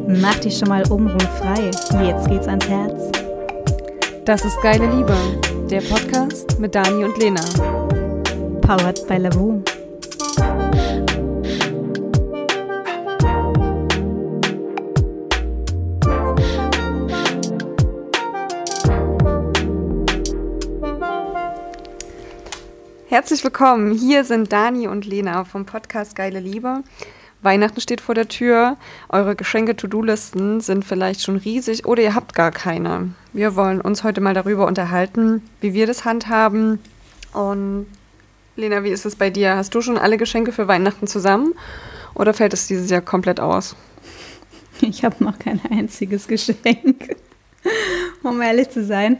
Mach dich schon mal obenrum frei. Jetzt geht's ans Herz. Das ist Geile Liebe, der Podcast mit Dani und Lena. Powered by Lavu. Herzlich willkommen. Hier sind Dani und Lena vom Podcast Geile Liebe. Weihnachten steht vor der Tür. Eure Geschenke-To-Do-Listen sind vielleicht schon riesig oder ihr habt gar keine. Wir wollen uns heute mal darüber unterhalten, wie wir das handhaben. Und Lena, wie ist es bei dir? Hast du schon alle Geschenke für Weihnachten zusammen oder fällt es dieses Jahr komplett aus? Ich habe noch kein einziges Geschenk, um ehrlich zu sein.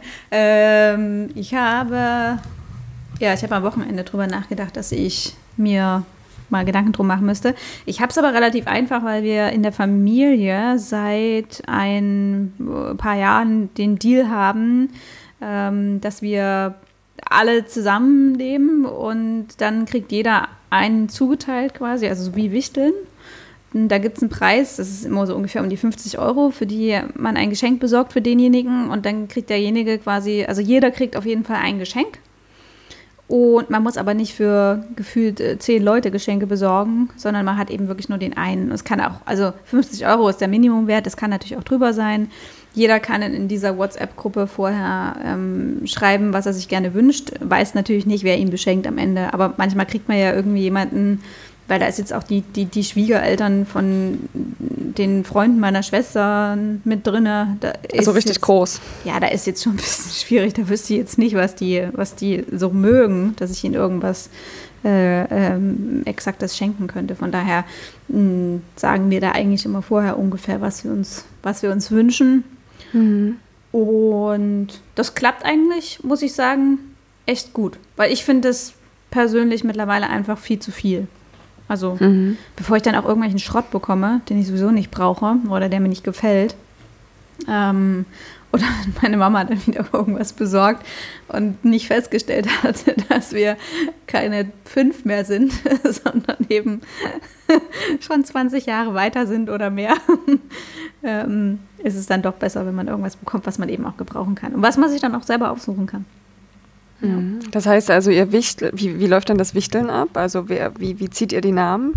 Ich habe am Wochenende drüber nachgedacht, dass ich mir mal Gedanken drum machen müsste. Ich habe es aber relativ einfach, weil wir in der Familie seit ein paar Jahren den Deal haben, dass wir alle zusammenleben und dann kriegt jeder einen zugeteilt quasi, also so wie Wichteln. Und da gibt es einen Preis, das ist immer so ungefähr um die 50 €, für die man ein Geschenk besorgt für denjenigen und dann kriegt derjenige quasi, also jeder kriegt auf jeden Fall ein Geschenk. Und man muss aber nicht für gefühlt 10 Leute Geschenke besorgen, sondern man hat eben wirklich nur den einen. Es kann auch, also 50 € ist der Minimumwert, das kann natürlich auch drüber sein. Jeder kann in dieser WhatsApp-Gruppe vorher schreiben, was er sich gerne wünscht. Weiß natürlich nicht, wer ihm beschenkt am Ende, aber manchmal kriegt man ja irgendwie jemanden, weil da ist jetzt auch die Schwiegereltern von den Freunden meiner Schwester mit drin. Also richtig jetzt, groß. Ja, da ist jetzt schon ein bisschen schwierig. Da wüsste ich jetzt nicht, was die so mögen, dass ich ihnen irgendwas Exaktes schenken könnte. Von daher sagen wir da eigentlich immer vorher ungefähr, was wir uns wünschen. Mhm. Und das klappt eigentlich, muss ich sagen, echt gut. Weil ich finde es persönlich mittlerweile einfach viel zu viel. Also, bevor ich dann auch irgendwelchen Schrott bekomme, den ich sowieso nicht brauche oder der mir nicht gefällt. Oder meine Mama dann wieder irgendwas besorgt und nicht festgestellt hatte, dass wir keine 5 mehr sind, sondern eben schon 20 Jahre weiter sind oder mehr. Ist es dann doch besser, wenn man irgendwas bekommt, was man eben auch gebrauchen kann und was man sich dann auch selber aussuchen kann. Ja. Das heißt also, ihr wie läuft dann das Wichteln ab? Also wie zieht ihr die Namen?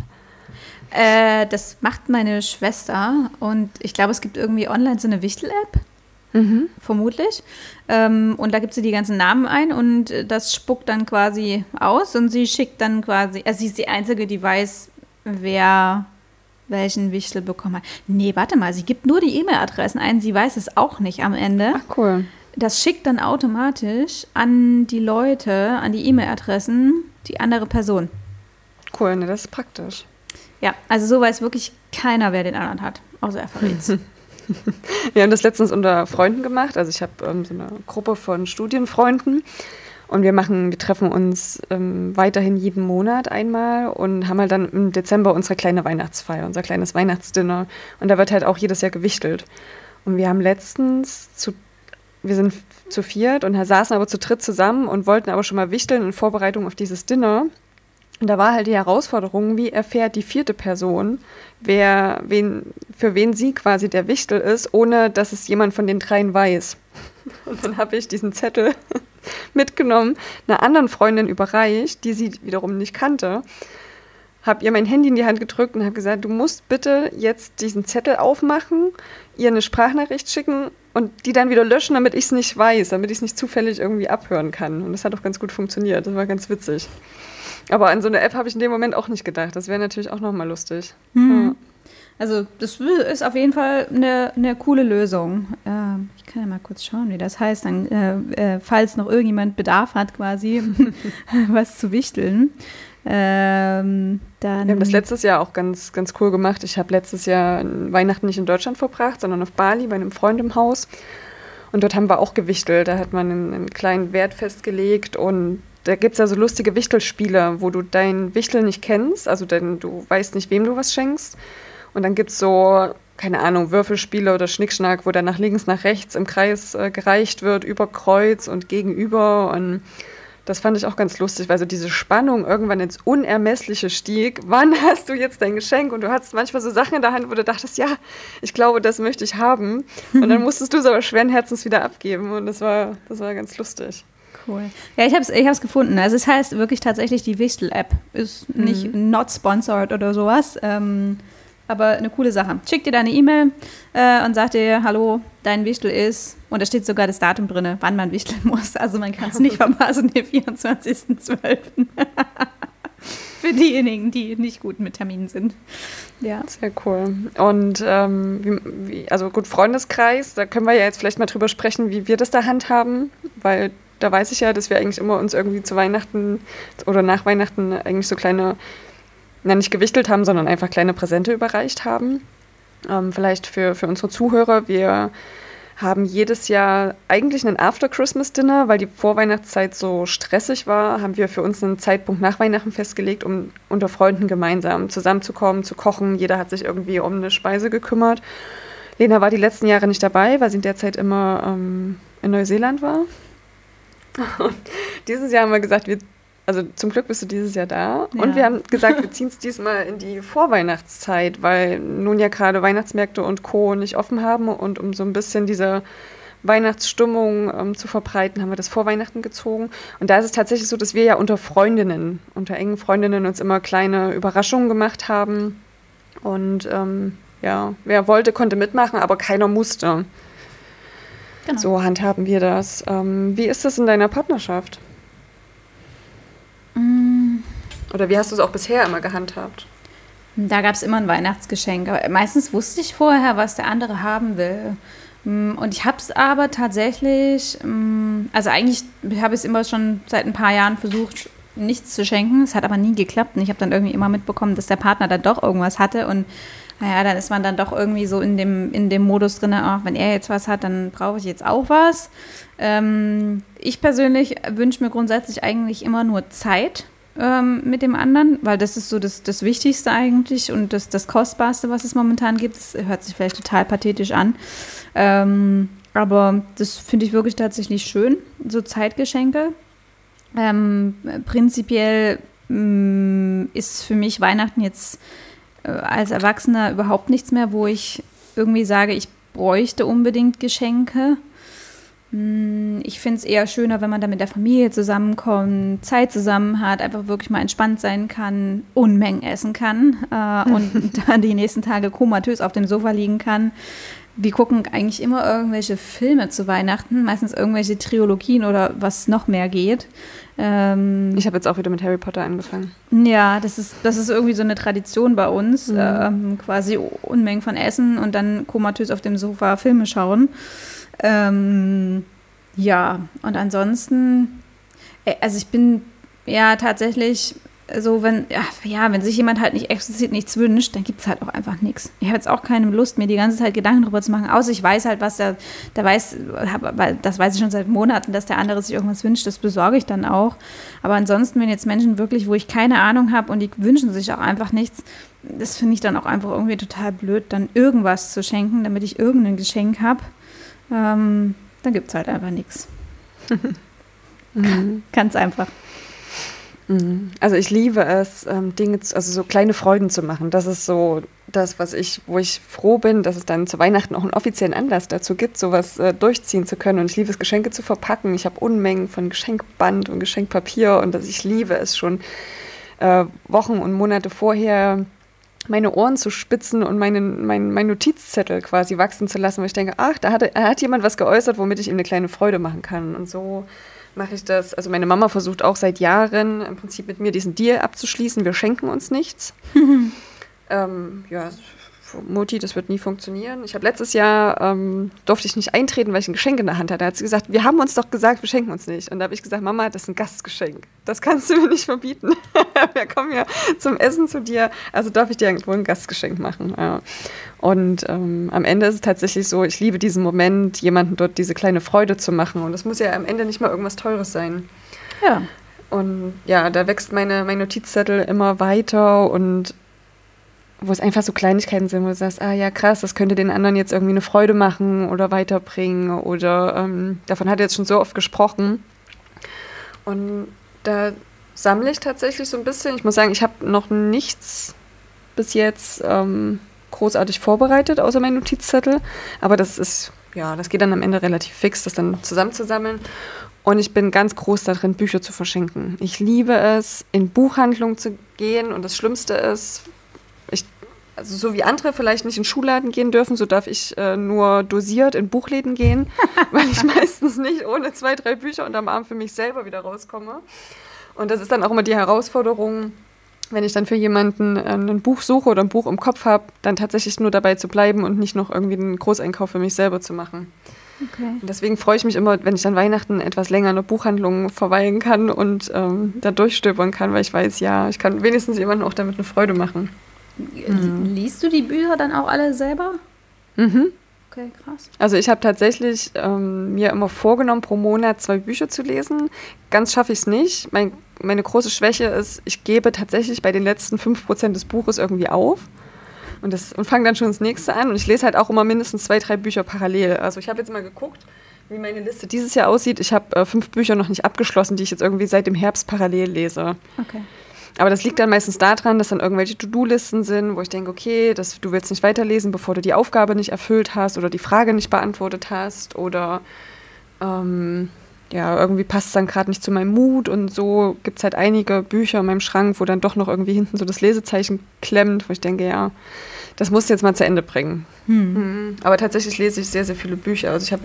Das macht meine Schwester und ich glaube, es gibt irgendwie online so eine Wichtel-App, vermutlich. Und da gibt sie die ganzen Namen ein und das spuckt dann quasi aus und sie schickt dann quasi, also sie ist die Einzige, die weiß, wer welchen Wichtel bekommen hat. Nee, warte mal, sie gibt nur die E-Mail-Adressen ein, sie weiß es auch nicht am Ende. Ach, cool. Das schickt dann automatisch an die Leute, an die E-Mail-Adressen, die andere Person. Cool, ne, das ist praktisch. Ja, also so weiß wirklich keiner, wer den anderen hat, außer er verrät's. Wir haben das letztens unter Freunden gemacht. Also ich habe so eine Gruppe von Studienfreunden und wir treffen uns weiterhin jeden Monat einmal und haben halt dann im Dezember unsere kleine Weihnachtsfeier, unser kleines Weihnachtsdinner. Und da wird halt auch jedes Jahr gewichtelt. Und wir haben wir sind zu viert und saßen aber zu dritt zusammen und wollten aber schon mal wichteln in Vorbereitung auf dieses Dinner. Und da war halt die Herausforderung, wie erfährt die 4. Person, für wen sie quasi der Wichtel ist, ohne dass es jemand von den 3 weiß. Und dann habe ich diesen Zettel mitgenommen, einer anderen Freundin überreicht, die sie wiederum nicht kannte. Habe ihr mein Handy in die Hand gedrückt und habe gesagt, du musst bitte jetzt diesen Zettel aufmachen, ihr eine Sprachnachricht schicken und die dann wieder löschen, damit ich es nicht weiß, damit ich es nicht zufällig irgendwie abhören kann. Und das hat auch ganz gut funktioniert, das war ganz witzig. Aber an so eine App habe ich in dem Moment auch nicht gedacht. Das wäre natürlich auch nochmal lustig. Ja. Also das ist auf jeden Fall eine coole Lösung. Ich kann ja mal kurz schauen, wie das heißt, dann, falls noch irgendjemand Bedarf hat quasi, was zu wichteln. Dann wir haben das letztes Jahr auch ganz, ganz cool gemacht. Ich habe letztes Jahr Weihnachten nicht in Deutschland verbracht, sondern auf Bali bei einem Freund im Haus. Und dort haben wir auch gewichtelt. Da hat man einen kleinen Wert festgelegt und da gibt es ja so lustige Wichtelspiele, wo du dein Wichtel nicht kennst, also du weißt nicht, wem du was schenkst. Und dann gibt es so, keine Ahnung, Würfelspiele oder Schnickschnack, wo dann nach links, nach rechts im Kreis gereicht wird, über Kreuz und gegenüber. Und Das fand ich auch ganz lustig, weil so diese Spannung irgendwann ins Unermessliche stieg. Wann hast du jetzt dein Geschenk? Und du hattest manchmal so Sachen in der Hand, wo du dachtest, ja, ich glaube, das möchte ich haben. Und dann musstest du es aber schweren Herzens wieder abgeben. Und das war ganz lustig. Cool. Ja, ich hab's gefunden. Also es heißt wirklich tatsächlich die Wichtel-App. Ist nicht not sponsored oder sowas. Aber eine coole Sache. Schick dir deine E-Mail und sag dir, hallo, dein Wichtel ist, und da steht sogar das Datum drin, wann man wichteln muss. Also man kann es nicht verpassen, den 24.12. Für diejenigen, die nicht gut mit Terminen sind. Ja. Sehr cool. Und also gut, Freundeskreis, da können wir ja jetzt vielleicht mal drüber sprechen, wie wir das da handhaben, weil da weiß ich ja, dass wir eigentlich immer uns irgendwie zu Weihnachten oder nach Weihnachten eigentlich so kleine, nicht gewichtelt haben, sondern einfach kleine Präsente überreicht haben. Vielleicht für unsere Zuhörer, wir haben jedes Jahr eigentlich einen After-Christmas-Dinner, weil die Vorweihnachtszeit so stressig war, haben wir für uns einen Zeitpunkt nach Weihnachten festgelegt, um unter Freunden gemeinsam zusammenzukommen, zu kochen. Jeder hat sich irgendwie um eine Speise gekümmert. Lena war die letzten Jahre nicht dabei, weil sie in der Zeit immer in Neuseeland war. Und dieses Jahr haben wir gesagt, also zum Glück bist du dieses Jahr da. Ja. Und wir haben gesagt, wir ziehen es diesmal in die Vorweihnachtszeit, weil nun ja gerade Weihnachtsmärkte und Co. nicht offen haben. Und um so ein bisschen diese Weihnachtsstimmung zu verbreiten, haben wir das vor Weihnachten gezogen. Und da ist es tatsächlich so, dass wir ja unter engen Freundinnen uns immer kleine Überraschungen gemacht haben. Und wer wollte, konnte mitmachen, aber keiner musste. Genau. So handhaben wir das. Wie ist das in deiner Partnerschaft? Oder wie hast du es auch bisher immer gehandhabt? Da gab es immer ein Weihnachtsgeschenk. Aber meistens wusste ich vorher, was der andere haben will. Und ich habe es aber tatsächlich, also eigentlich habe ich es immer schon seit ein paar Jahren versucht, nichts zu schenken. Es hat aber nie geklappt. Und ich habe dann irgendwie immer mitbekommen, dass der Partner dann doch irgendwas hatte. Und naja, dann ist man dann doch irgendwie so in dem Modus drin, wenn er jetzt was hat, dann brauche ich jetzt auch was. Ich persönlich wünsche mir grundsätzlich eigentlich immer nur Zeit mit dem anderen, weil das ist so das Wichtigste eigentlich und das Kostbarste, was es momentan gibt. Das hört sich vielleicht total pathetisch an, aber das finde ich wirklich tatsächlich schön, so Zeitgeschenke. Prinzipiell ist für mich Weihnachten jetzt als Erwachsener überhaupt nichts mehr, wo ich irgendwie sage, ich bräuchte unbedingt Geschenke. Ich finde es eher schöner, wenn man da mit der Familie zusammenkommt, Zeit zusammen hat, einfach wirklich mal entspannt sein kann, Unmengen essen kann und dann die nächsten Tage komatös auf dem Sofa liegen kann. Wir gucken eigentlich immer irgendwelche Filme zu Weihnachten, meistens irgendwelche Trilogien oder was noch mehr geht. Ich habe jetzt auch wieder mit Harry Potter angefangen. Ja, das ist irgendwie so eine Tradition bei uns, quasi Unmengen von Essen und dann komatös auf dem Sofa Filme schauen. Ja, und ansonsten, also ich bin ja tatsächlich so, wenn sich jemand halt nicht explizit nichts wünscht, dann gibt es halt auch einfach nichts. Ich habe jetzt auch keine Lust, mir die ganze Zeit Gedanken darüber zu machen, außer ich weiß halt, was das weiß ich schon seit Monaten, dass der andere sich irgendwas wünscht, das besorge ich dann auch. Aber ansonsten, wenn jetzt Menschen wirklich, wo ich keine Ahnung habe und die wünschen sich auch einfach nichts, das finde ich dann auch einfach irgendwie total blöd, dann irgendwas zu schenken, damit ich irgendein Geschenk habe. Dann gibt es halt einfach nichts. Ganz einfach. Also ich liebe es, also so kleine Freuden zu machen. Das ist so das, wo ich froh bin, dass es dann zu Weihnachten auch einen offiziellen Anlass dazu gibt, sowas durchziehen zu können. Und ich liebe es, Geschenke zu verpacken. Ich habe Unmengen von Geschenkband und Geschenkpapier und ich liebe es schon Wochen und Monate vorher meine Ohren zu spitzen und mein Notizzettel quasi wachsen zu lassen, weil ich denke, ach, da hat jemand was geäußert, womit ich ihm eine kleine Freude machen kann. Und so mache ich das. Also meine Mama versucht auch seit Jahren im Prinzip mit mir diesen Deal abzuschließen. Wir schenken uns nichts. Mutti, das wird nie funktionieren. Ich habe letztes Jahr, durfte ich nicht eintreten, weil ich ein Geschenk in der Hand hatte. Da hat sie gesagt, wir haben uns doch gesagt, wir schenken uns nicht. Und da habe ich gesagt, Mama, das ist ein Gastgeschenk. Das kannst du mir nicht verbieten. Wir kommen ja zum Essen zu dir, also darf ich dir irgendwo ein Gastgeschenk machen. Ja. Und am Ende ist es tatsächlich so, ich liebe diesen Moment, jemandem dort diese kleine Freude zu machen. Und es muss ja am Ende nicht mal irgendwas Teures sein. Ja. Und ja, da wächst mein Notizzettel immer weiter und wo es einfach so Kleinigkeiten sind, wo du sagst, ja krass, das könnte den anderen jetzt irgendwie eine Freude machen oder weiterbringen oder davon hat er jetzt schon so oft gesprochen. Und Da sammle ich tatsächlich so ein bisschen. Ich muss sagen, ich habe noch nichts bis jetzt großartig vorbereitet, außer meinen Notizzettel. Aber das geht dann am Ende relativ fix, das dann zusammenzusammeln. Und ich bin ganz groß darin, Bücher zu verschenken. Ich liebe es, in Buchhandlungen zu gehen. Und das Schlimmste ist, also so wie andere vielleicht nicht in Schuhladen gehen dürfen, so darf ich nur dosiert in Buchläden gehen, weil ich meistens nicht ohne 2, 3 Bücher unterm Arm für mich selber wieder rauskomme. Und das ist dann auch immer die Herausforderung, wenn ich dann für jemanden ein Buch suche oder ein Buch im Kopf habe, dann tatsächlich nur dabei zu bleiben und nicht noch irgendwie einen Großeinkauf für mich selber zu machen. Okay. Und deswegen freue ich mich immer, wenn ich dann Weihnachten etwas länger in der Buchhandlung verweilen kann und da durchstöbern kann, weil ich weiß, ja, ich kann wenigstens jemandem auch damit eine Freude machen. Liest du die Bücher dann auch alle selber? Mhm. Okay, krass. Also ich habe tatsächlich mir immer vorgenommen, pro Monat 2 Bücher zu lesen. Ganz schaffe ich es nicht. Meine große Schwäche ist, ich gebe tatsächlich bei den letzten 5% des Buches irgendwie auf und fange dann schon das nächste an. Und ich lese halt auch immer mindestens 2, 3 Bücher parallel. Also ich habe jetzt mal geguckt, wie meine Liste dieses Jahr aussieht. Ich habe 5 Bücher noch nicht abgeschlossen, die ich jetzt irgendwie seit dem Herbst parallel lese. Okay. Aber das liegt dann meistens daran, dass dann irgendwelche To-Do-Listen sind, wo ich denke, okay, du willst nicht weiterlesen, bevor du die Aufgabe nicht erfüllt hast oder die Frage nicht beantwortet hast oder irgendwie passt es dann gerade nicht zu meinem Mut und so gibt es halt einige Bücher in meinem Schrank, wo dann doch noch irgendwie hinten so das Lesezeichen klemmt, wo ich denke, ja, das musst du jetzt mal zu Ende bringen. Aber tatsächlich lese ich sehr, sehr viele Bücher. Also ich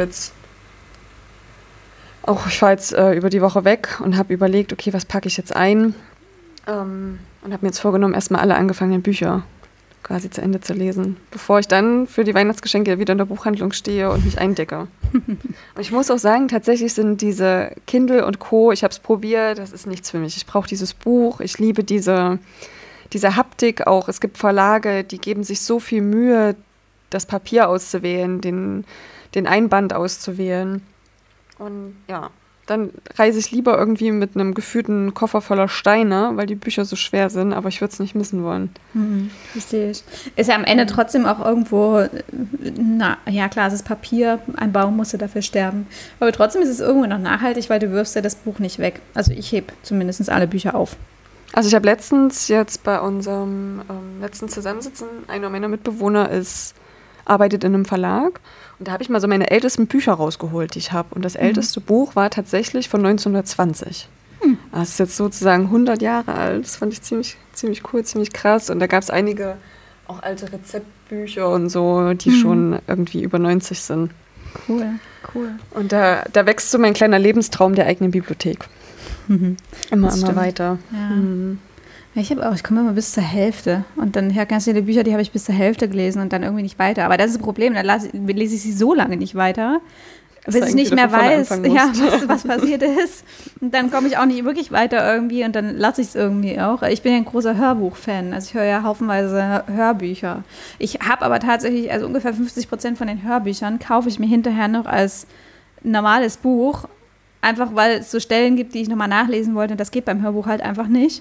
fahre jetzt über die Woche weg und habe überlegt, okay, was packe ich jetzt ein? Und habe mir jetzt vorgenommen, erstmal alle angefangenen Bücher quasi zu Ende zu lesen, bevor ich dann für die Weihnachtsgeschenke wieder in der Buchhandlung stehe und mich eindecke. Und ich muss auch sagen, tatsächlich sind diese Kindle und Co., ich habe es probiert, das ist nichts für mich. Ich brauche dieses Buch, ich liebe diese Haptik auch. Es gibt Verlage, die geben sich so viel Mühe, das Papier auszuwählen, den Einband auszuwählen. Und ja, dann reise ich lieber irgendwie mit einem gefühlten Koffer voller Steine, weil die Bücher so schwer sind, aber ich würde es nicht missen wollen. Verstehe ich. Ist ja am Ende trotzdem auch irgendwo, klar, es ist Papier, ein Baum musste dafür sterben. Aber trotzdem ist es irgendwo noch nachhaltig, weil du wirfst ja das Buch nicht weg. Also ich hebe zumindest alle Bücher auf. Also ich habe letztens jetzt bei unserem letzten Zusammensitzen, einer meiner Mitbewohner arbeitet in einem Verlag. Und da habe ich mal so meine ältesten Bücher rausgeholt, die ich habe. Und das älteste Buch war tatsächlich von 1920. Das ist jetzt sozusagen 100 Jahre alt. Das fand ich ziemlich, ziemlich cool, ziemlich krass. Und da gab es einige auch alte Rezeptbücher und so, die schon irgendwie über 90 sind. Cool. Und da wächst so mein kleiner Lebenstraum der eigenen Bibliothek. Immer weiter. Ja. Ich komme immer bis zur Hälfte und dann ganz viele Bücher, die habe ich bis zur Hälfte gelesen und dann irgendwie nicht weiter. Aber das ist das Problem, dann lese ich sie so lange nicht weiter, bis ich nicht mehr weiß, was passiert ist. Und dann komme ich auch nicht wirklich weiter irgendwie und dann lasse ich es irgendwie auch. Ich bin ja ein großer Hörbuch-Fan, also ich höre ja haufenweise Hörbücher. Ich habe aber tatsächlich, also ungefähr 50% von den Hörbüchern kaufe ich mir hinterher noch als normales Buch. Einfach, weil es so Stellen gibt, die ich nochmal nachlesen wollte. Das geht beim Hörbuch halt einfach nicht.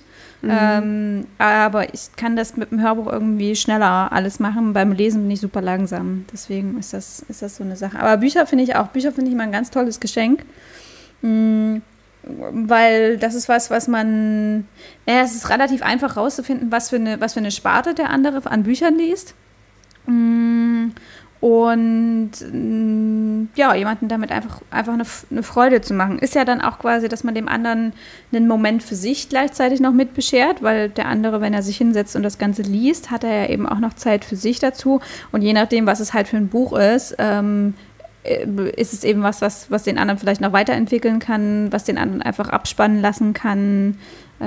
Aber ich kann das mit dem Hörbuch irgendwie schneller alles machen. Beim Lesen bin ich super langsam. Deswegen ist das so eine Sache. Aber Bücher finde ich immer ein ganz tolles Geschenk. Weil das ist was man... es ist relativ einfach rauszufinden, was für eine Sparte der andere an Büchern liest. Und jemanden damit einfach eine Freude zu machen. Ist ja dann auch quasi, dass man dem anderen einen Moment für sich gleichzeitig noch mit beschert, weil der andere, wenn er sich hinsetzt und das Ganze liest, hat er ja eben auch noch Zeit für sich dazu. Und je nachdem, was es halt für ein Buch ist es eben was den anderen vielleicht noch weiterentwickeln kann, was den anderen einfach abspannen lassen kann.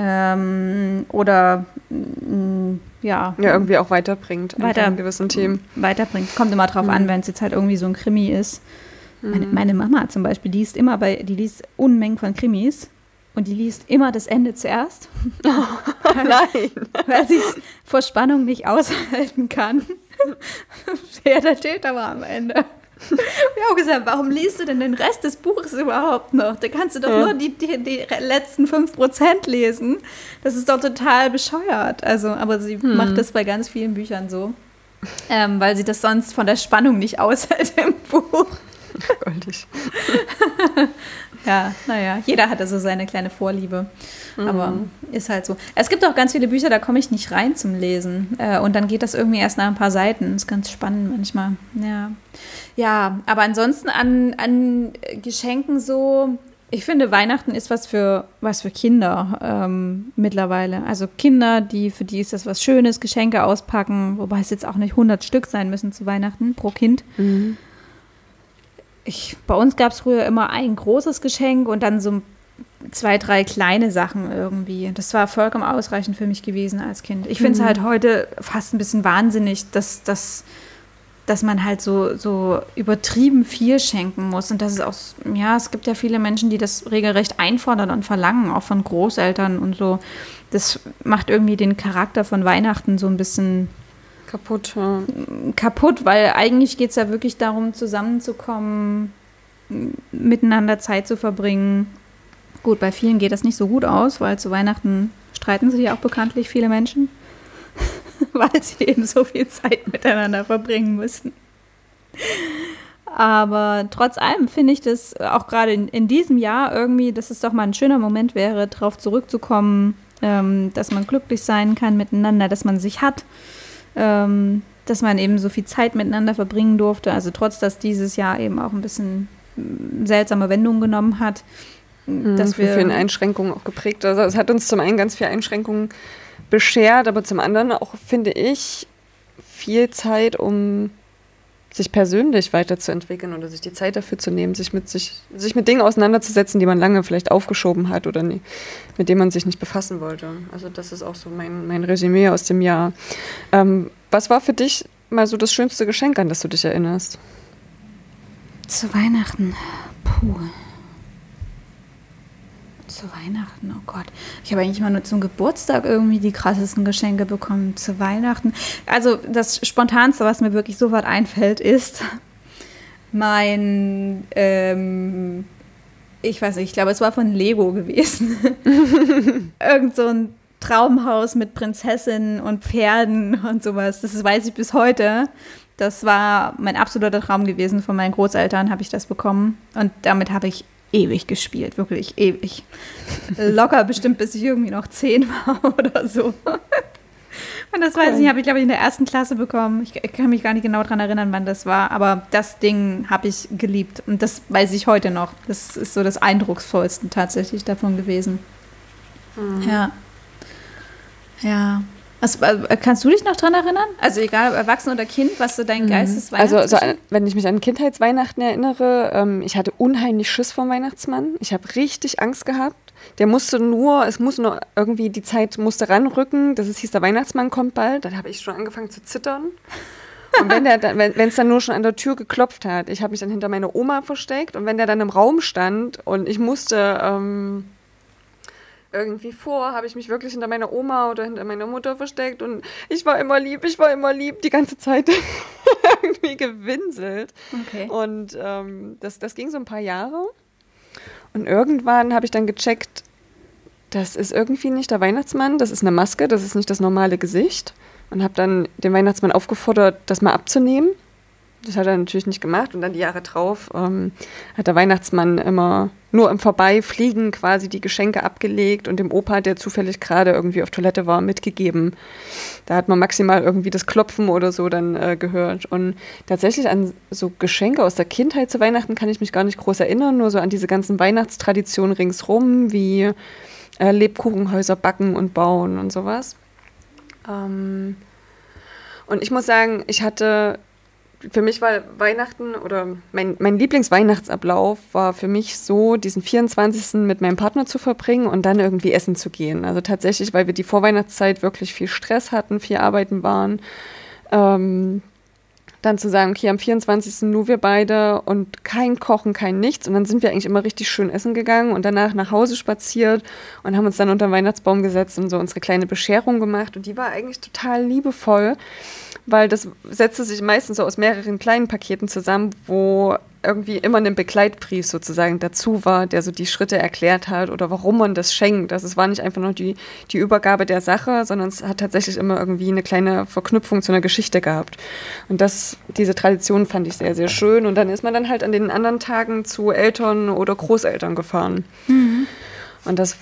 Oder irgendwie auch weiterbringt in gewissen Themen. Weiterbringt. Kommt immer drauf an, wenn es jetzt halt irgendwie so ein Krimi ist. Meine Mama zum Beispiel, die liest Unmengen von Krimis und die liest immer das Ende zuerst. Nein. Weil sie es vor Spannung nicht aushalten kann. Wer der Täter war am Ende. Ich habe auch gesagt, warum liest du denn den Rest des Buches überhaupt noch? Da kannst du doch nur die letzten 5% lesen. Das ist doch total bescheuert. Also, aber sie macht das bei ganz vielen Büchern so, weil sie das sonst von der Spannung nicht aushält im Buch. Goldig. Ja, naja, jeder hat also seine kleine Vorliebe. Aber ist halt so. Es gibt auch ganz viele Bücher, da komme ich nicht rein zum Lesen. Und dann geht das irgendwie erst nach ein paar Seiten. Ist ganz spannend manchmal. Ja, ja, aber ansonsten an Geschenken so, ich finde, Weihnachten ist was für Kinder mittlerweile. Also Kinder, für die ist das was Schönes, Geschenke auspacken, wobei es jetzt auch nicht 100 Stück sein müssen zu Weihnachten pro Kind. Mhm. Bei uns gab es früher immer ein großes Geschenk und dann so 2, 3 kleine Sachen irgendwie. Das war vollkommen ausreichend für mich gewesen als Kind. Ich finde es halt heute fast ein bisschen wahnsinnig, dass man halt so übertrieben viel schenken muss. Und das ist auch, ja, es gibt ja viele Menschen, die das regelrecht einfordern und verlangen, auch von Großeltern und so. Das macht irgendwie den Charakter von Weihnachten so ein bisschen kaputt, weil eigentlich geht es ja wirklich darum, zusammenzukommen, miteinander Zeit zu verbringen. Gut, bei vielen geht das nicht so gut aus, weil zu Weihnachten streiten sich ja auch bekanntlich viele Menschen, weil sie eben so viel Zeit miteinander verbringen müssen. Aber trotz allem finde ich das auch gerade in diesem Jahr irgendwie, dass es doch mal ein schöner Moment wäre, darauf zurückzukommen, dass man glücklich sein kann miteinander, dass man sich hat, dass man eben so viel Zeit miteinander verbringen durfte. Also trotz, dass dieses Jahr eben auch ein bisschen seltsame Wendungen genommen hat. Dass wir vielen Einschränkungen auch geprägt. Also es hat uns zum einen ganz viele Einschränkungen beschert, aber zum anderen auch, finde ich, viel Zeit, um sich persönlich weiterzuentwickeln oder sich die Zeit dafür zu nehmen, sich mit Dingen auseinanderzusetzen, die man lange vielleicht aufgeschoben hat oder nie, mit denen man sich nicht befassen wollte. Also das ist auch so mein Resümee aus dem Jahr. Was war für dich mal so das schönste Geschenk, an das du dich erinnerst? Zu Weihnachten. Puh. Zu Weihnachten, oh Gott. Ich habe eigentlich mal nur zum Geburtstag irgendwie die krassesten Geschenke bekommen. Zu Weihnachten. Also das Spontanste, was mir wirklich sofort einfällt, ist mein, ich weiß nicht, ich glaube, es war von Lego gewesen. Irgend so ein Traumhaus mit Prinzessinnen und Pferden und sowas. Das weiß ich bis heute. Das war mein absoluter Traum gewesen. Von meinen Großeltern habe ich das bekommen. Und damit habe ich ewig gespielt, wirklich ewig. Locker bestimmt, bis ich irgendwie noch 10 war oder so. Und das weiß ich, habe ich, glaube ich, in der 1. Klasse bekommen. Ich kann mich gar nicht genau daran erinnern, wann das war, aber das Ding habe ich geliebt. Und das weiß ich heute noch. Das ist so das Eindrucksvollste tatsächlich davon gewesen. Ja. Ja. Kannst du dich noch dran erinnern? Also egal, Erwachsen oder Kind, was so dein Geistesweihnachtsgeschenk? Also wenn ich mich an Kindheitsweihnachten erinnere, ich hatte unheimlich Schiss vom Weihnachtsmann. Ich habe richtig Angst gehabt. Es muss nur irgendwie, die Zeit musste ranrücken, dass es hieß, der Weihnachtsmann kommt bald. Dann habe ich schon angefangen zu zittern. Und wenn es dann nur schon an der Tür geklopft hat, ich habe mich dann hinter meine Oma versteckt und wenn der dann im Raum stand und ich musste irgendwie habe ich mich wirklich hinter meiner Oma oder hinter meiner Mutter versteckt und ich war immer lieb, die ganze Zeit irgendwie gewinselt. Okay. Und das ging so ein paar Jahre und irgendwann habe ich dann gecheckt, das ist irgendwie nicht der Weihnachtsmann, das ist eine Maske, das ist nicht das normale Gesicht und habe dann den Weihnachtsmann aufgefordert, das mal abzunehmen. Das hat er natürlich nicht gemacht und dann die Jahre drauf hat der Weihnachtsmann immer nur im Vorbeifliegen quasi die Geschenke abgelegt und dem Opa, der zufällig gerade irgendwie auf Toilette war, mitgegeben. Da hat man maximal irgendwie das Klopfen oder so dann gehört. Und tatsächlich an so Geschenke aus der Kindheit zu Weihnachten kann ich mich gar nicht groß erinnern, nur so an diese ganzen Weihnachtstraditionen ringsrum, wie Lebkuchenhäuser backen und bauen und sowas. Und ich muss sagen, für mich war Weihnachten oder mein Lieblingsweihnachtsablauf war für mich so, diesen 24. mit meinem Partner zu verbringen und dann irgendwie essen zu gehen. Also tatsächlich, weil wir die Vorweihnachtszeit wirklich viel Stress hatten, viel arbeiten waren. Dann zu sagen, okay, am 24. nur wir beide und kein Kochen, kein nichts. Und dann sind wir eigentlich immer richtig schön essen gegangen und danach nach Hause spaziert und haben uns dann unter den Weihnachtsbaum gesetzt und so unsere kleine Bescherung gemacht. Und die war eigentlich total liebevoll, weil das setzte sich meistens so aus mehreren kleinen Paketen zusammen, wo irgendwie immer ein Begleitbrief sozusagen dazu war, der so die Schritte erklärt hat oder warum man das schenkt. Also es war nicht einfach nur die Übergabe der Sache, sondern es hat tatsächlich immer irgendwie eine kleine Verknüpfung zu einer Geschichte gehabt. Und diese Tradition fand ich sehr, sehr schön. Und dann ist man dann halt an den anderen Tagen zu Eltern oder Großeltern gefahren. Mhm. Und das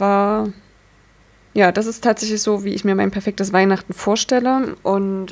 ist tatsächlich so, wie ich mir mein perfektes Weihnachten vorstelle. Und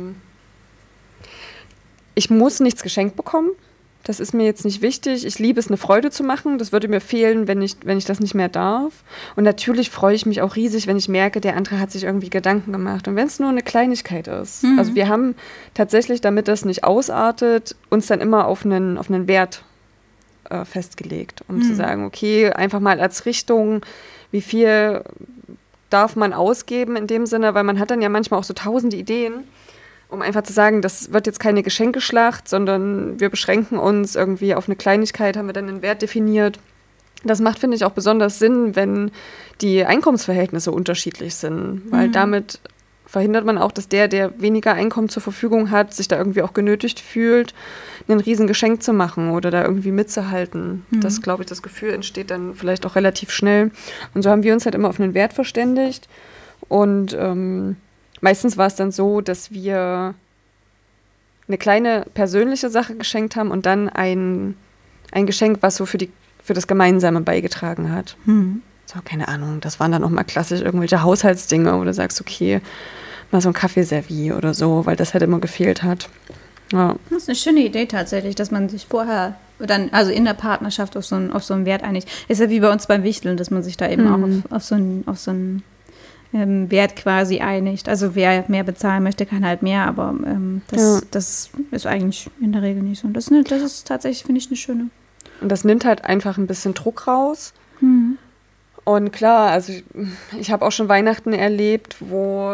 ich muss nichts geschenkt bekommen. Das ist mir jetzt nicht wichtig. Ich liebe es, eine Freude zu machen. Das würde mir fehlen, wenn ich das nicht mehr darf. Und natürlich freue ich mich auch riesig, wenn ich merke, der andere hat sich irgendwie Gedanken gemacht. Und wenn es nur eine Kleinigkeit ist. Mhm. Also wir haben tatsächlich, damit das nicht ausartet, uns dann immer auf einen Wert festgelegt, um zu sagen, okay, einfach mal als Richtung, wie viel darf man ausgeben in dem Sinne, weil man hat dann ja manchmal auch so 1000 Ideen, um einfach zu sagen, das wird jetzt keine Geschenkeschlacht, sondern wir beschränken uns irgendwie auf eine Kleinigkeit, haben wir dann einen Wert definiert. Das macht, finde ich, auch besonders Sinn, wenn die Einkommensverhältnisse unterschiedlich sind, weil damit verhindert man auch, dass der weniger Einkommen zur Verfügung hat, sich da irgendwie auch genötigt fühlt, ein Riesengeschenk zu machen oder da irgendwie mitzuhalten. Das, glaube ich, das Gefühl entsteht dann vielleicht auch relativ schnell. Und so haben wir uns halt immer auf einen Wert verständigt. Und meistens war es dann so, dass wir eine kleine persönliche Sache geschenkt haben und dann ein Geschenk, was so für das Gemeinsame beigetragen hat. So, keine Ahnung, das waren dann auch mal klassisch irgendwelche Haushaltsdinge, wo du sagst, okay, mal so ein Kaffeeservie oder so, weil das halt immer gefehlt hat. Ja. Das ist eine schöne Idee tatsächlich, dass man sich vorher dann, also in der Partnerschaft auf so einen Wert einigt. Ist ja wie bei uns beim Wichteln, dass man sich da eben auch auf so einen Wert quasi einigt. Also wer mehr bezahlen möchte, kann halt mehr, aber das ist eigentlich in der Regel nicht so. Und das ist tatsächlich, finde ich, eine schöne. Und das nimmt halt einfach ein bisschen Druck raus. Und klar, also ich habe auch schon Weihnachten erlebt, wo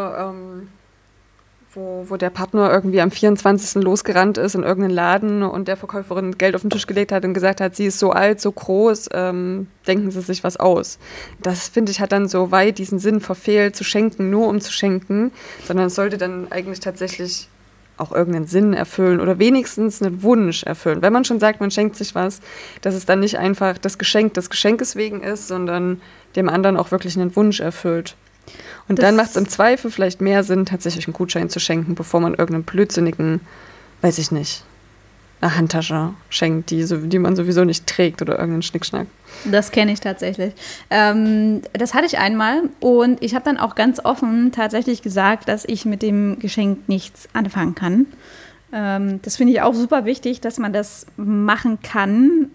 der Partner irgendwie am 24. losgerannt ist in irgendeinen Laden und der Verkäuferin Geld auf den Tisch gelegt hat und gesagt hat, sie ist so alt, so groß, denken Sie sich was aus. Das, finde ich, hat dann so weit diesen Sinn verfehlt, zu schenken, nur um zu schenken, sondern es sollte dann eigentlich tatsächlich auch irgendeinen Sinn erfüllen oder wenigstens einen Wunsch erfüllen. Wenn man schon sagt, man schenkt sich was, dass es dann nicht einfach das Geschenk des Geschenkes wegen ist, sondern dem anderen auch wirklich einen Wunsch erfüllt. Und dann macht es im Zweifel vielleicht mehr Sinn, tatsächlich einen Gutschein zu schenken, bevor man irgendeinen blödsinnigen, weiß ich nicht, eine Handtasche schenkt, die man sowieso nicht trägt oder irgendeinen Schnickschnack. Das kenne ich tatsächlich. Das hatte ich einmal und ich habe dann auch ganz offen tatsächlich gesagt, dass ich mit dem Geschenk nichts anfangen kann. Das finde ich auch super wichtig, dass man das machen kann,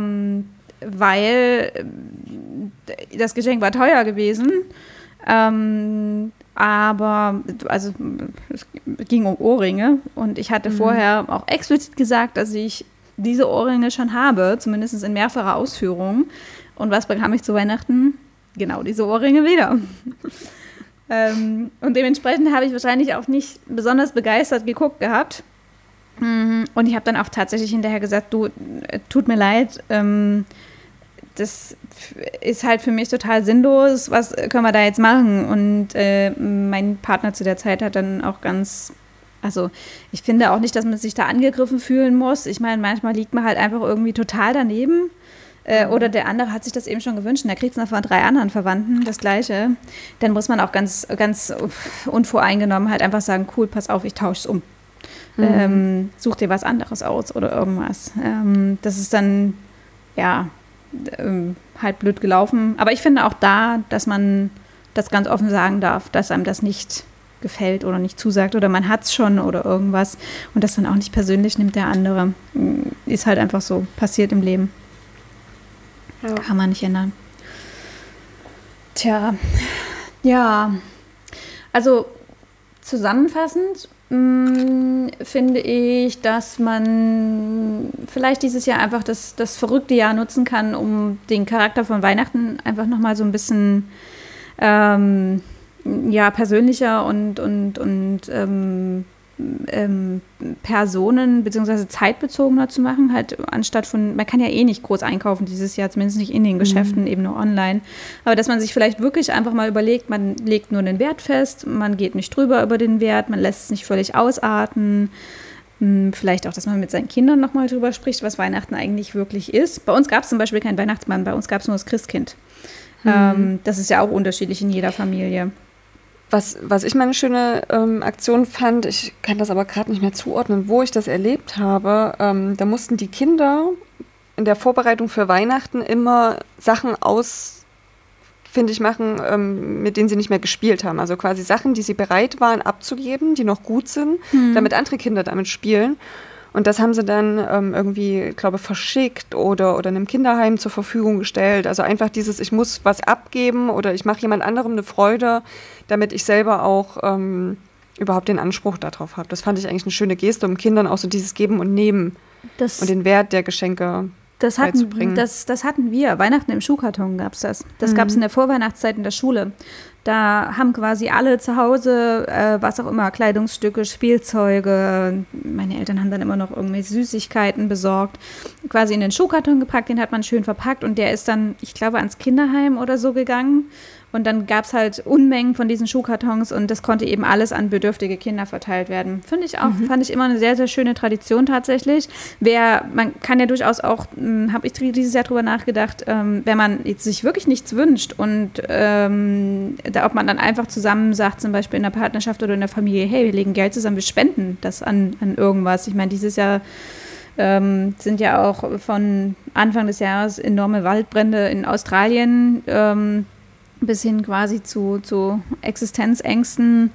weil das Geschenk war teuer gewesen. Aber also es ging um Ohrringe und ich hatte vorher auch explizit gesagt, dass ich diese Ohrringe schon habe, zumindest in mehrfacher Ausführung. Und was bekam ich zu Weihnachten? Genau diese Ohrringe wieder. Und dementsprechend habe ich wahrscheinlich auch nicht besonders begeistert geguckt gehabt. Und ich habe dann auch tatsächlich hinterher gesagt, du, tut mir leid, das ist halt für mich total sinnlos, was können wir da jetzt machen? Und mein Partner zu der Zeit hat dann auch also ich finde auch nicht, dass man sich da angegriffen fühlen muss. Ich meine, manchmal liegt man halt einfach irgendwie total daneben. Oder der andere hat sich das eben schon gewünscht und der kriegt es noch von 3 anderen Verwandten, das Gleiche. Dann muss man auch ganz, ganz unvoreingenommen halt einfach sagen, cool, pass auf, ich tausche es um. Such dir was anderes aus oder irgendwas. Das ist dann, ja, halt blöd gelaufen. Aber ich finde auch da, dass man das ganz offen sagen darf, dass einem das nicht gefällt oder nicht zusagt oder man hat es schon oder irgendwas und das dann auch nicht persönlich nimmt der andere. Ist halt einfach so, passiert im Leben. Ja. Kann man nicht ändern. Tja, ja. Also zusammenfassend finde ich, dass man vielleicht dieses Jahr einfach das verrückte Jahr nutzen kann, um den Charakter von Weihnachten einfach nochmal so ein bisschen persönlicher und Personen- bzw. zeitbezogener zu machen, halt anstatt von, man kann ja eh nicht groß einkaufen dieses Jahr, zumindest nicht in den Geschäften, eben nur online, aber dass man sich vielleicht wirklich einfach mal überlegt, man legt nur den Wert fest, man geht nicht drüber über den Wert, man lässt es nicht völlig ausarten Vielleicht auch, dass man mit seinen Kindern nochmal drüber spricht, was Weihnachten eigentlich wirklich ist. Bei uns gab es zum Beispiel keinen Weihnachtsmann, bei uns gab es nur das Christkind. Das ist ja auch unterschiedlich in jeder Familie. Was ich mal eine schöne Aktion fand, ich kann das aber gerade nicht mehr zuordnen, wo ich das erlebt habe, da mussten die Kinder in der Vorbereitung für Weihnachten immer Sachen ausfindig machen, mit denen sie nicht mehr gespielt haben. Also quasi Sachen, die sie bereit waren abzugeben, die noch gut sind, damit andere Kinder damit spielen. Und das haben sie dann irgendwie, glaube ich, verschickt oder einem Kinderheim zur Verfügung gestellt. Also einfach dieses, ich muss was abgeben oder ich mache jemand anderem eine Freude, damit ich selber auch überhaupt den Anspruch darauf habe. Das fand ich eigentlich eine schöne Geste, um Kindern auch so dieses Geben und Nehmen und den Wert der Geschenke beizubringen. Das hatten wir. Weihnachten im Schuhkarton gab es das. Das gab es in der Vorweihnachtszeit in der Schule. Da haben quasi alle zu Hause, was auch immer, Kleidungsstücke, Spielzeuge. Meine Eltern haben dann immer noch irgendwelche Süßigkeiten besorgt. Quasi in den Schuhkarton gepackt, den hat man schön verpackt und der ist dann, ich glaube, ans Kinderheim oder so gegangen. Und dann gab es halt Unmengen von diesen Schuhkartons und das konnte eben alles an bedürftige Kinder verteilt werden. Fand ich immer eine sehr, sehr schöne Tradition tatsächlich. Man kann ja durchaus auch, habe ich dieses Jahr drüber nachgedacht, wenn man jetzt sich wirklich nichts wünscht und ob man dann einfach zusammen sagt, zum Beispiel in der Partnerschaft oder in der Familie, hey, wir legen Geld zusammen, wir spenden das an irgendwas. Ich meine, dieses Jahr sind ja auch von Anfang des Jahres enorme Waldbrände in Australien bis hin quasi zu Existenzängsten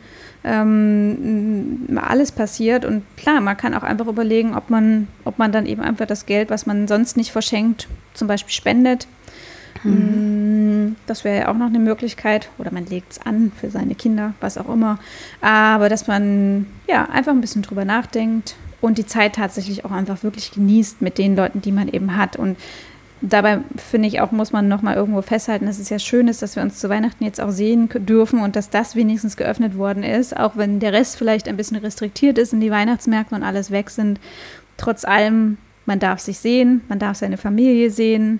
alles passiert. Und klar, man kann auch einfach überlegen, ob man dann eben einfach das Geld, was man sonst nicht verschenkt, zum Beispiel spendet. Das wäre ja auch noch eine Möglichkeit. Oder man legt es an für seine Kinder, was auch immer. Aber dass man ja einfach ein bisschen drüber nachdenkt und die Zeit tatsächlich auch einfach wirklich genießt mit den Leuten, die man eben hat. Und dabei, finde ich auch, muss man nochmal irgendwo festhalten, dass es ja schön ist, dass wir uns zu Weihnachten jetzt auch sehen dürfen und dass das wenigstens geöffnet worden ist, auch wenn der Rest vielleicht ein bisschen restriktiert ist und die Weihnachtsmärkte und alles weg sind. Trotz allem, man darf sich sehen, man darf seine Familie sehen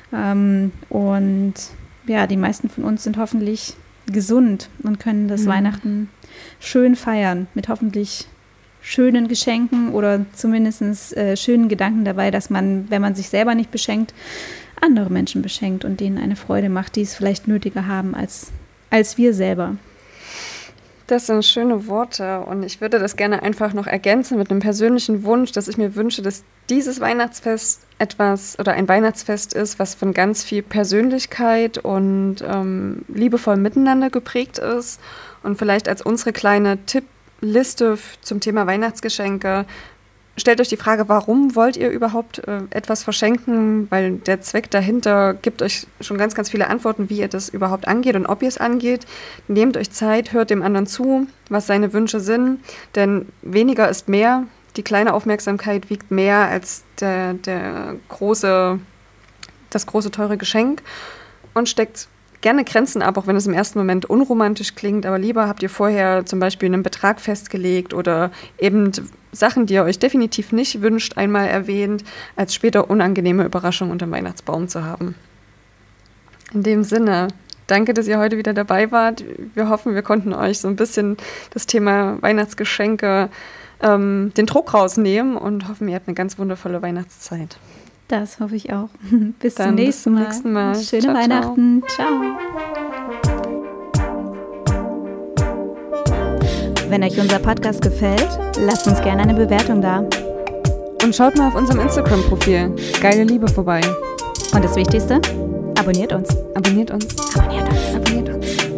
und ja, die meisten von uns sind hoffentlich gesund und können das Weihnachten schön feiern mit hoffentlich schönen Geschenken oder zumindest schönen Gedanken dabei, dass man, wenn man sich selber nicht beschenkt, andere Menschen beschenkt und denen eine Freude macht, die es vielleicht nötiger haben als wir selber. Das sind schöne Worte und ich würde das gerne einfach noch ergänzen mit einem persönlichen Wunsch, dass ich mir wünsche, dass dieses Weihnachtsfest ein Weihnachtsfest ist, was von ganz viel Persönlichkeit und liebevoll miteinander geprägt ist und vielleicht als unsere kleine Tippliste zum Thema Weihnachtsgeschenke. Stellt euch die Frage, warum wollt ihr überhaupt etwas verschenken? Weil der Zweck dahinter gibt euch schon ganz, ganz viele Antworten, wie ihr das überhaupt angeht und ob ihr es angeht. Nehmt euch Zeit, hört dem anderen zu, was seine Wünsche sind. Denn weniger ist mehr. Die kleine Aufmerksamkeit wiegt mehr als das große, teure Geschenk. Und steckt gerne Grenzen ab, auch wenn es im ersten Moment unromantisch klingt. Aber lieber habt ihr vorher zum Beispiel einen Betrag festgelegt oder eben Sachen, die ihr euch definitiv nicht wünscht, einmal erwähnt, als später unangenehme Überraschung unter dem Weihnachtsbaum zu haben. In dem Sinne, danke, dass ihr heute wieder dabei wart. Wir hoffen, wir konnten euch so ein bisschen das Thema Weihnachtsgeschenke den Druck rausnehmen und hoffen, ihr habt eine ganz wundervolle Weihnachtszeit. Das hoffe ich auch. Bis zum nächsten Mal. Schöne ciao, Weihnachten. Ciao. Wenn euch unser Podcast gefällt, lasst uns gerne eine Bewertung da. Und schaut mal auf unserem Instagram-Profil Geile Liebe vorbei. Und das Wichtigste, abonniert uns. Abonniert uns. Abonniert uns. Abonniert uns.